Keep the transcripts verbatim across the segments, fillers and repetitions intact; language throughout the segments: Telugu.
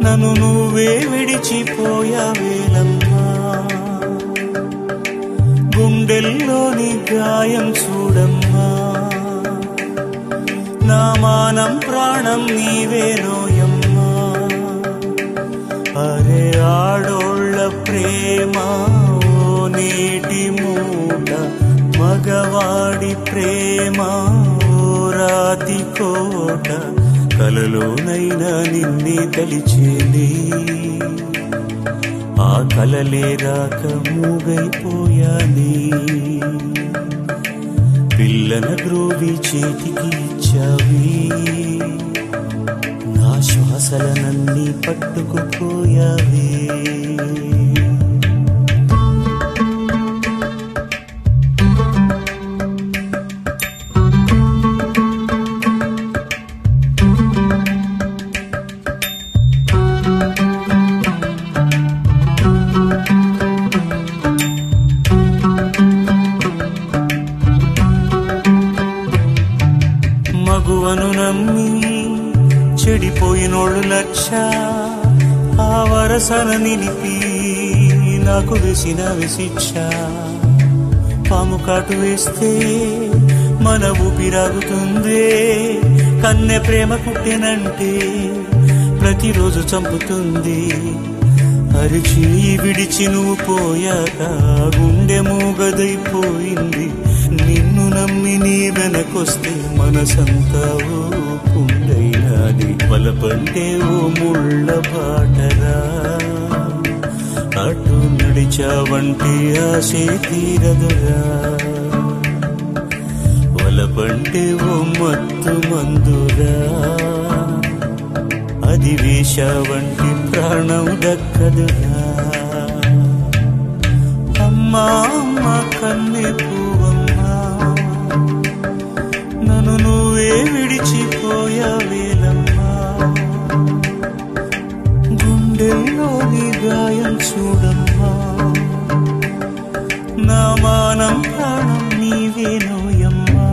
నన్ను నువ్వే విడిచిపోయావేలమ్మా. గుండెల్లోని గాయం చూడమ్మా, నా మానం ప్రాణం నీవేనోయమ్మా. అరే ఆడోళ్ళ ప్రేమ ఓ నీటి మూట, మగవాడి ప్రేమ ఓ రాతి కోట. కలలోనైనా నిన్నే తలిచేది, ఆ కలలే రాక మూగైపోయాని. పిల్లన గ్రోవి చేతికి ఇచ్చావి, నా శ్వాసలనన్నీ పట్టుకుపోయావే. మగువను నమ్మి చెడిపోయినోళ్ళు లక్ష, ఆ వరసన నిలిపి నాకు వేసిన విశిక్ష. పాము కాటు వేస్తే మన ఊపిరాగుతుందే, కన్నె ప్రేమ కుట్టెనంటే ప్రతిరోజు చంపుతుంది. అరిచి విడిచి నువ్వు పోయాక గుండె మూగదైపోయింది. నిన్ను నమ్మి నీ వెనకొస్తే మనసంతా ఓ కుండైనాది. వలపంటే ఓ ముళ్ళ బాటరా, అటు నడిచావంటే ఆశే తీరదురా. వలపంటే ఓ మత్తు మందురా, అది వేశావంటే ప్రాణం దక్కదురా. అమ్మా అమ్మ కన్నె పువ్వమ్మా, నన్ను నువ్వే విడిచిపోయావేలమ్మా. గుండెల్లోని గాయం చూడమ్మా, నా మానం ప్రాణం నీవేనోయమ్మా.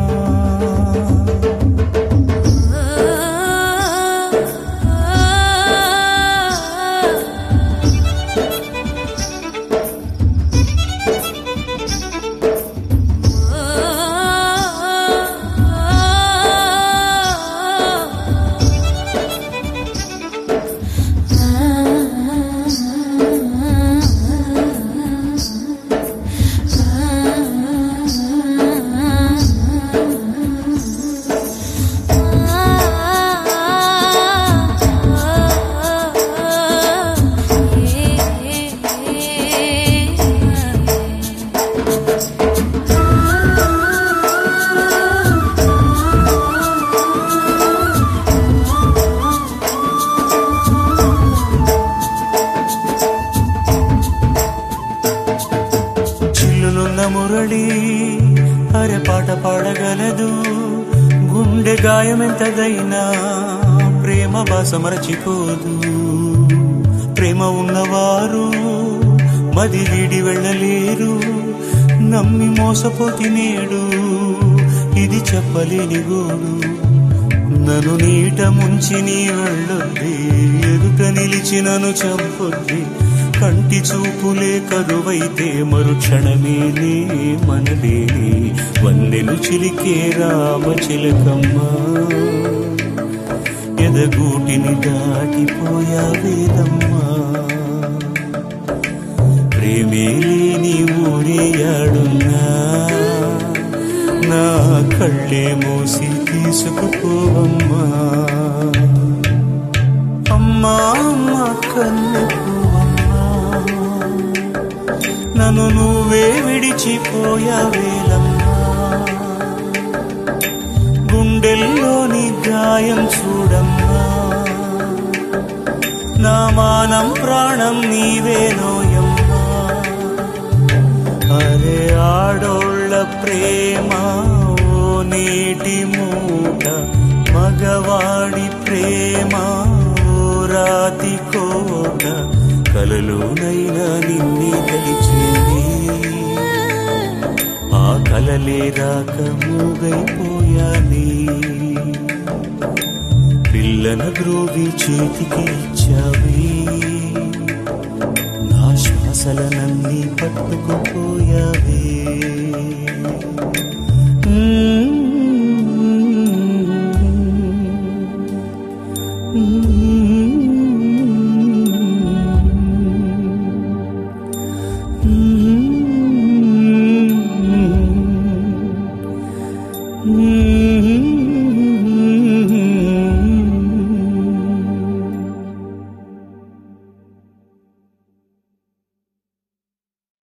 మురళి అరే పాట పాడగలదు, గుండె గాయమెంతదైనా ప్రేమ భాష మరచిపోదు. ప్రేమ ఉన్నవారు మది వీడి వెళ్ళలేరు, నమ్మి మోసపోతి నేడు ఇది చెప్పలేని గోడు. నన్ను నీట ముంచి నీ వెళ్ళొద్ది, ఎదుట నిలిచి నన్ను చంపొద్ది. కంటి చూపులే కరువైతే మరుక్షణమేనే మనదేనే. వన్నెలు చిలికే రామ చిలకమ్మా, ఎదగూటిని దాటిపోయావేదమ్మా. ప్రేమే లేని ఊరేయాడున్నా, నా కళ్ళే మోసి తీసుకుపోవమ్మా. అమ్మా అమ్మ కన్నె పువ్వమ్మా, నన్ను నువ్వే విడిచిపోయావేలమ్మా. గుండెల్లోని గాయం చూడమ్మా, నా మానం ప్రాణం నీవేనోయమ్మా. అరే ఆడోళ్ళ ప్రేమ ఓ నీటి మూట, మగవాడి ప్రేమ ఓ రాతి కోట. కలలోనైనా నిన్నే తలిచేది, ఆ కలలే రాక మూగైపోయాని. పిల్ల పిల్లన గ్రోవి చేతికి ఇచ్చావే, నా శ్వాసలనన్నీ పట్టుకుపోయావే. Mm-hmm.